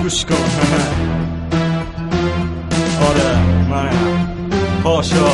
گوش کن. آره منم پاشا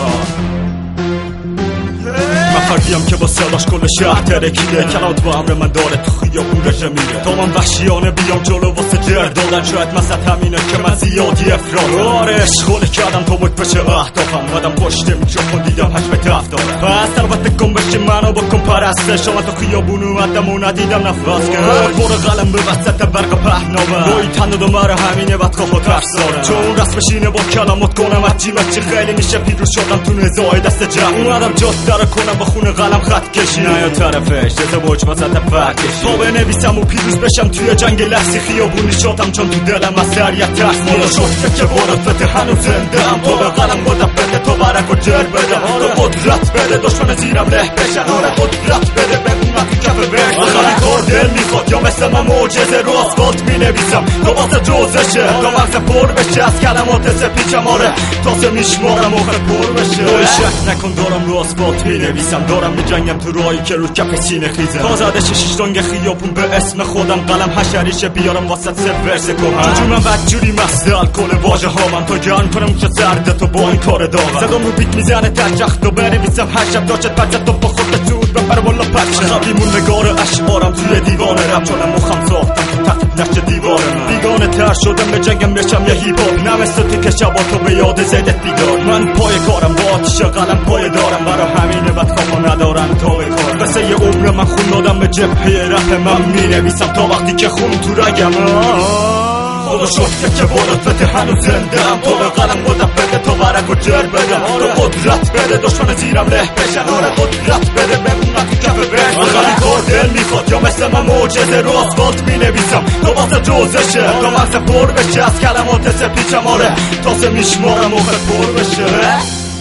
فردیم که با صداش کل شهر ترکیده، کلات با امر من داره تو خیابون رژه میره تا من وحشیانه بیام جلو واسه جر دادن. شاید مسد همینه که من زیادی افراد آره اشغال کردم تا بود بشه اهدافم. قدم پشت میکروفون دیدم حجم دفتارم پس البته کن بشی منو بکن پرستش. من تو خیابون اومدم و ندیدم نفس کرد برو قلم به وسط برق پهناوه روی تن و مره همینه بدخواه و ترساره چون رسمش اینه با کلامات کنم عجیبت چی خیلی میشه پیروز شدم تو نزاعی دست جمع اومدم جاده کنم با خونه قلم خط کشی نه یا طرفش تزوج وسط فرکشی تا بنویسم و پیروز بشم توی جنگ لحظی خیابونی شدم چون تو دلم از سریعت ترس مالا شد که برات هنوز زنده ام تو به قلم بودم بده تو برک و جر بدم تو قدرت بده دشمن زیرم له بشن آره قدرت بده ببینم تو کف برد خیلی کار دل میخواد یا مثل من معجزه رو آسفالت مینویسم تا واسه جوزشه تا مغز پر بشه از کلمات سپیچم آره تازه میشمارم آخر پر بشه شک نکن دارم رو آسفالت مینویسم دارم میجنگم تو راهی که رو کف سینه خیزه تا زده شش رنگ خیابون به اسم خودم قلم حشریشه بیارم واسط سرورس کنم چون من بدجوری مسته الکل واژه ها من تا گرم کنم که زرده تو با این کار داغم صدام رو بیت میزنه ترچخت و بنویسم هر شب داشت بچت تو با خودت سود ببر بالا پچه خبیمون نگار اشعارم توی دیوان رب چونم مخم ساختم تو تحت نشت دیوار من بیگانه تر شدم به جنگم بشم یه هیباب نمسته تو که شبا تو به یاد زدت بیدار من پای کارم با آتیش قلم پای دارم برا همینه بدخواه ندارم تا به کار بسه یه عمر من خون دادم به جبهه رپ من مینویسم تا وقتی که خون تو رگم خدا شکر که برات هنوز زنده ام تو به قلم بودم بده تو برک و جر بدم تو قدرت بده دشمن زیرم له بشن آره قدرت بده بمونم تو کف برد خیلی کار دل میخواد یا مثل من معجزه رو آسفالت مینویسم تا واسه جوزشه تا مغز پر بشه از کلمات سپیچم آره تازه میشمارم آخر پر بشه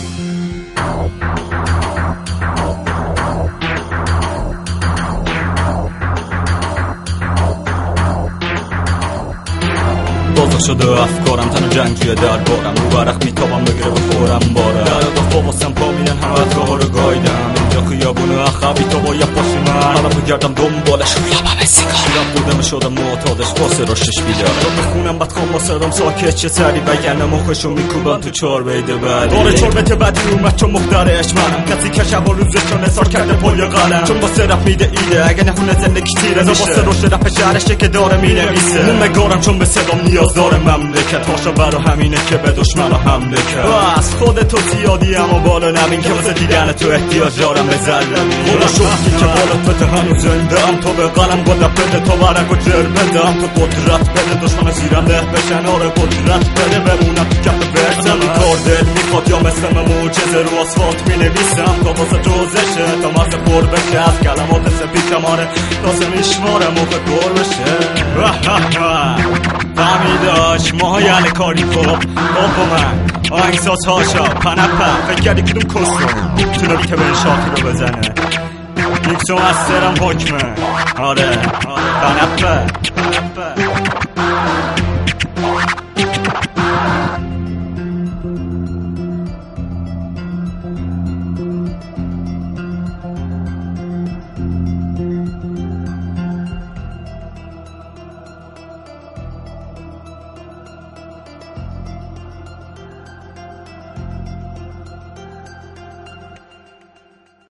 بازا شده افکارم تن و جنگ توی دربارم رو برق میتابم بگیره بخورم باره در دفعه واسم پا میدن همه ادگاه ها رو گایدم اینجا خیابون اخوی تا باید باشی من حالا بگردم دنبالش لبم سیگار بودم شدم معتادش واسه راشش بیدار رو بخونم بدخوام واسه دم ساکت چه سری بگرنه مخشو میکوبم تو چار بیده بعدی داره چربت بدی اومد چون مخترش منم کسی که شب و روزشون اصار کرده پای قلم چون واسه رپ میده ایده اگه نهونه زندگی تیره واسه رشد رپ شهرشه که داره مینویسه اون نگارم چون به صدام نیاز داره مملکت هاشا برا همینه که به دشمن حمله کرد از خودتو زیادی اما بالا نبین که واسه دیدن تو احتیاج دارم به ظلم خدا شکری که بالات هنوز زنده ام تو به قلم گلم بده تو برک و جر بدم تو قدرت بده دشمن زیرم له بشن آره قدرت بده بمونم تو کف برزم این کار دل میخواد یا مثل من معجزه رو آسفالت مینویسم تا واسه جوزشه تا مغز پر بشه از کلمات سپیچم آره تازه میشمارم موقع پر بشه فهمیداش ماهای علی کاری خب من آهنگساز هاشا پنپه فکر کردی کدوم کسون تونه بیته به این شاکی رو بزنه میکسو از سرم حکمه آره پنپه